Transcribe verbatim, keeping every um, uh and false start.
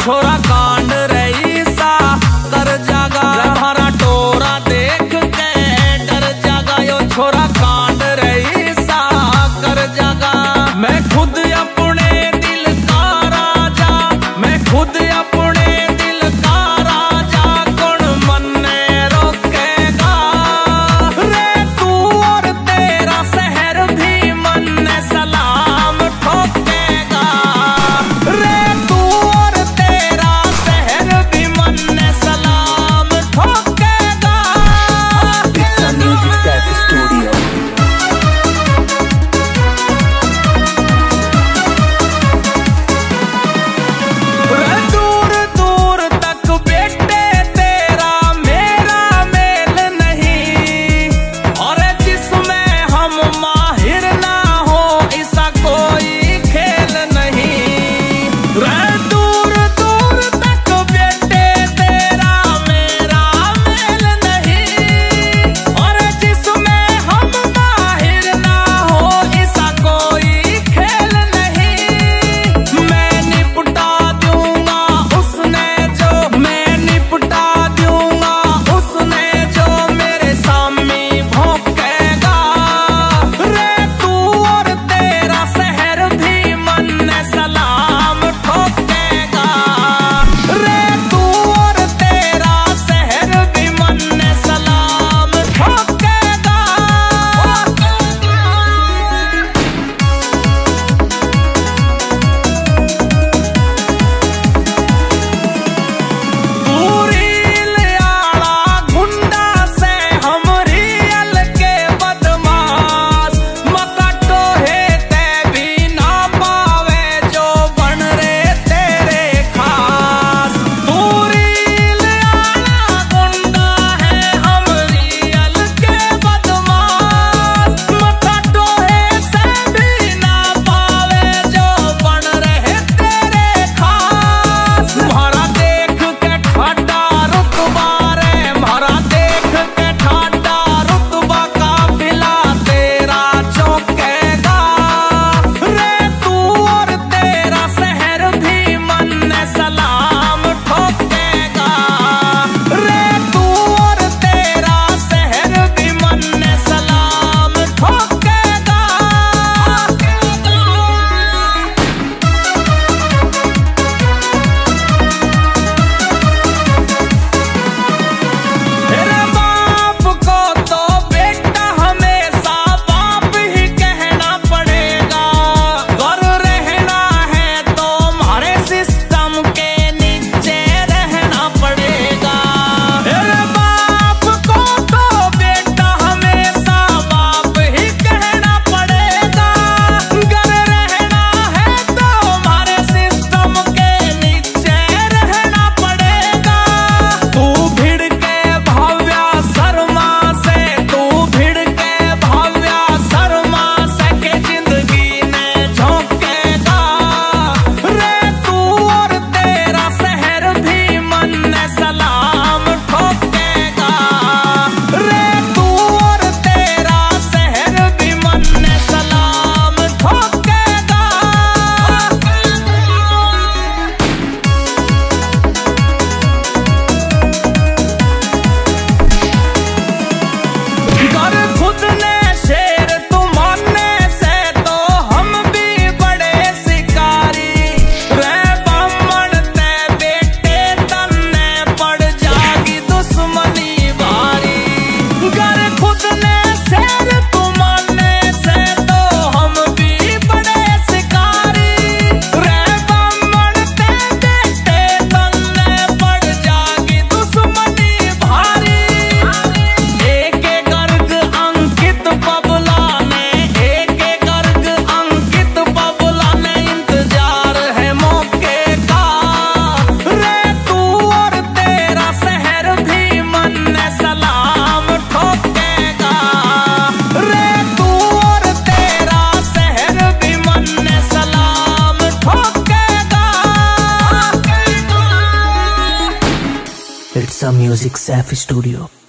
छोरा कांड रही सा कर जागा, हमारा टोरा देख के डर जागा। यो छोरा कांड रही सा कर जागा। मैं खुद अपने दिल का राजा, मैं खुद अपने दिल का राजा, कौन मन्ने रोकेगा। रे तू और तेरा शहर भी मन्ने सलाम ठोकेगा। रे तू और तेरा शहर भी मन्ने सलाम ठोकेगा। It's a Music Safi Studio. रे दूर दूर तक बेटे तेरा मेरा मेल नहीं, और जिसमें हम माहिर ना हो ऐसा कोई खेल नहीं। रे दूर दूर तक बेटे तेरा मेरा मेल नहीं, और जिसमें हम माहिर ना हो ऐसा कोई खेल नहीं। मैं निपटा दूंगा उसने जो, मैं निपटा दूंगा उसने जो मेरे सामने भौंकेगा। रे तू और तेरा शहर भी मन्ने सलाम ठोकेगा। रे तू और तेरा शहर भी मन्ने सलाम ठोकेगा। तू रील आड़ा गुंडा से हम रियल के बदमाश, मकटो है ते भी ना पावे जो बन रे तेरे खास। तू रील आड़ा गुंडा है हम रियल के बदमाश, मकटो है से भी ना पावे जो बन रहे तेरे खास। मारा देख के ठाडा रुतबा रे, मारा देख के ठाडा रुतबा काफिला तेरा चौंकेगा। रे तू और तेरा शहर भी मन्ने सलाम ठोकेगा। रे तू और तेरा शहर भी मन्ने सलाम ठोकेगा। तेरे बाप को तो बेटा हमेशा बाप ही कहना पड़ेगा। घर रहना है तो हमारे सिस्टम के नीचे रहना पड़ेगा। तेरे बाप को तो बेटा हमेशा बाप ही कहना पड़ेगा। घर रहना है तो हमारे सिस्टम के नीचे रहना पड़ेगा। तू भिड़ के भव्या शर्मा से, तू भिड़ के भव्या शर्मा से के जिंदगी ने झोंकेगा। रे तू और तेरा शहर भी मन्ने सलाम ठोकेगा। रे तू और तेरा शहर भी मन्ने सलाम ठोकेगा। घर खुद ने शेर तू मानने से तो हम भी बड़े शिकारी। रे ब्राह्मण ते बेटे तन्ने पड़ जागी दुश्मनी भारी। घर खुद ने शेर तू मानने से तो हम भी बड़े शिकारी। रे ब्राह्मण ते बेटे तन्ने पड़ जागी दुश्मनी भारी। एक एक गर्ग अंकित बबला ने, एक एक गर्ग अंकित बबला ने इंतजार है मौके का। रे तू और तेरा शहर भी मन्ने सलाम ठोकेगा। रे तू और तेरा शहर भी मन्ने सलाम ठोकेगा। It's a Music Safi Studio.